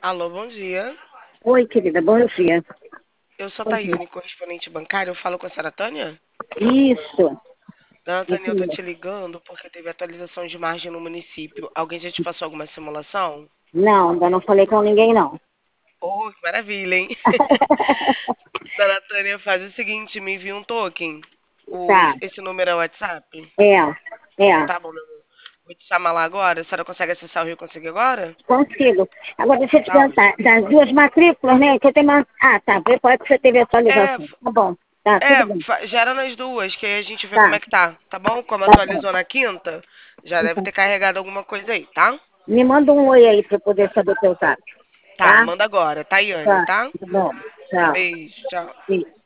Alô, bom dia. Oi, querida, bom dia. Eu sou Bom dia. Tayane, correspondente bancário. Eu falo com a senhora Tânia? Isso, Dona Tânia, isso eu tô mesmo. te ligando porque teve atualização de margem no município. Alguém já te passou alguma simulação? Não, ainda não falei com ninguém, não. Oh, que maravilha, hein? Dona Tânia, faz o seguinte, me envia um token. Tá, Esse número é o WhatsApp? é, é, Tá bom, meu amor. Vou te chamar lá agora. A senhora consegue acessar o Rio Consigo agora? consigo. Agora deixa eu te Tá ótimo. perguntar, das duas matrículas, né, que eu tenho uma... Ah, tá, pode que você teve É, atualização. Tá bom, tá, tudo bem. gera nas duas, que aí a gente vê como Tá, é que tá bom? Como tá bom. atualizou na quinta, já deve Então, ter carregado alguma coisa aí, tá? me manda um oi aí pra eu poder saber o teu zap, Tá, tá? manda agora. Tayane, Tá, tá? tá bom. Tchau. Beijo, tchau. Beijo.